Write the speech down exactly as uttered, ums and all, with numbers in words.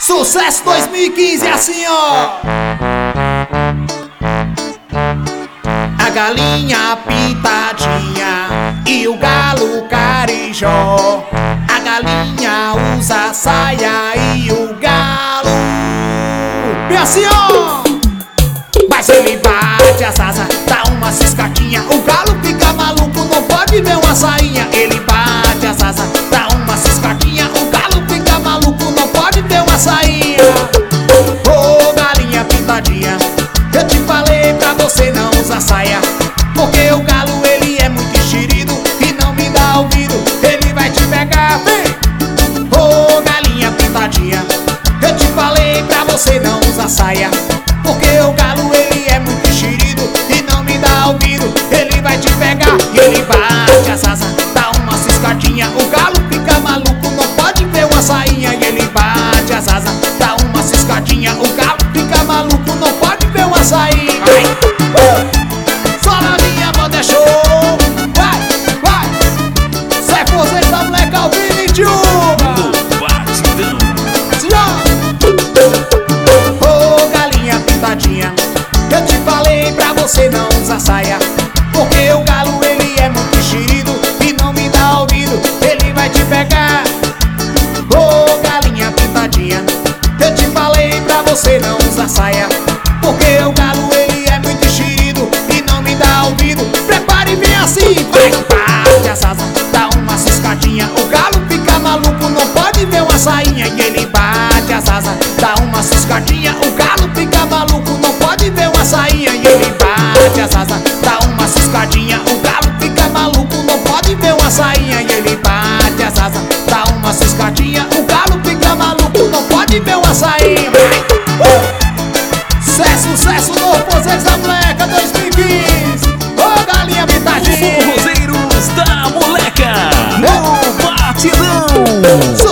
Sucesso dois mil e quinze é assim, ó. A galinha pintadinha e o galo carijó. A galinha usa saia e o galo e assim, ó. Mas ele bate as asas, dá uma ciscadinha. O galo fica maluco, não pode ver uma sainha. Ele bate as asas, dá uma ciscadinha. O galo fica maluco, não pode ver uma sainha. Ô oh, galinha pintadinha, eu te falei pra você não usar saia, porque o galo ele é muito enxerido e não me dá ouvido, ele vai te pegar, vem! Ô oh, galinha pintadinha, eu te falei pra você não usar saia, porque o galo ele é muito enxerido e não me dá ouvido, ele vai te pegar. E ele bate as asas, dá uma ciscadinha. O galo fica maluco, não pode ver uma sainha. E ele bate as asas, dá uma ciscadinha. O galo fica maluco, não pode ver uma sainha. Ai. Uh! Só na minha banda é show. Vai, vai. Sai força da moleca ao vinte e um. No batidão. Ô galinha pintadinha, eu te falei pra você não usar saia, porque o galo ele é muito enxerido e não me dá ouvido, ele vai te pegar. Ô galinha pintadinha, eu te falei pra você não usar saia, porque o galo ele é muito enxerido e não me dá ouvido. Prepare e vem assim, vai, bate as asas, dá uma ciscadinha. O galo fica maluco, não pode ver uma sainha. E ele bate as asas, dá uma ciscadinha. O galo fica maluco, não pode ver uma sainha. E ele bate as asas, dá uma ciscadinha. O galo fica maluco, não pode ver uma sainha. E ele bate as asas, dá uma ciscadinha. O galo fica maluco, não pode ver uma sainha. Uh! Sucesso, sucesso no Forrozeiros da Moleca dois mil e quinze. Ô oh, galinha pintadinha, Forrozeiros da Moleca no batidão.